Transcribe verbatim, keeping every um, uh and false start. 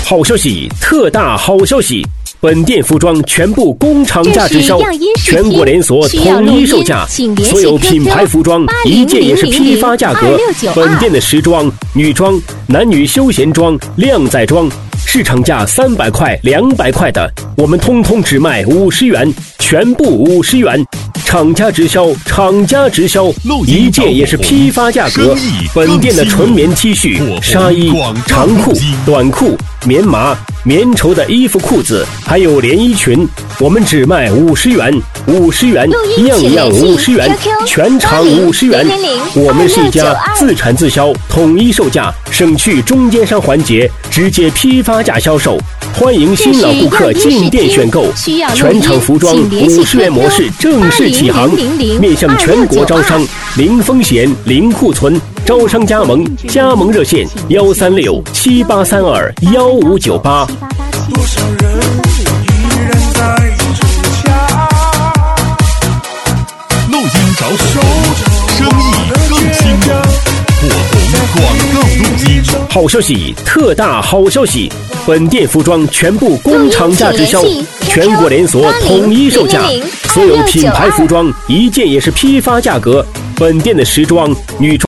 好消息，特大好消息！本店服装全部工厂价直销，全国连锁统一售价，所有品牌服装一件也是批发价格。本店的时装、女装、男女休闲装、靓仔装，市场价三百块、两百块的，我们通通只卖五十元，全部五十元。厂家直销，厂家直销，一件也是批发价格。本店的纯棉 T 恤、纱衣、长裤、短裤、棉麻、棉绸的衣服、裤子，还有连衣裙，我们只卖五十元，五十元，样样五十元，全场五十元。我们是一家自产自销，统一售价，省去中间商环节，直接批发价销售。欢迎新老顾客进店选购，全场服装五十元模式正式起航，面向全国招商，零风险零库存，招商加盟，加盟热线幺三六七八三二幺五九八。 多少人依然在逞强， 录音找口红，生意更兴隆。火红广告录音。 好消息，特大好消息！本店服装全部工厂价直销，全国连锁统一售价，所有品牌服装一件也是批发价格。本店的时装、女装。